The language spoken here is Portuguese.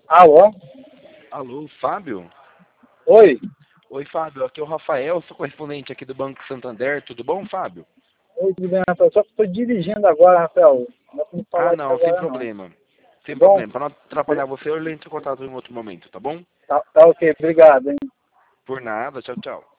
Alô? Alô, Fábio? Oi? Oi, Fábio. Aqui é o Rafael, sou correspondente aqui do Banco Santander. Tudo bom, Fábio? Oi, tudo bem, Rafael? Só que estou dirigindo agora, Rafael. Não dá pra me Ah, falar aqui não, sem agora, não. problema. Tá Sem bom? problema. Para não atrapalhar você, eu entro em contato em outro momento, tá bom? Tá ok, obrigado, hein? Por nada. Tchau, tchau.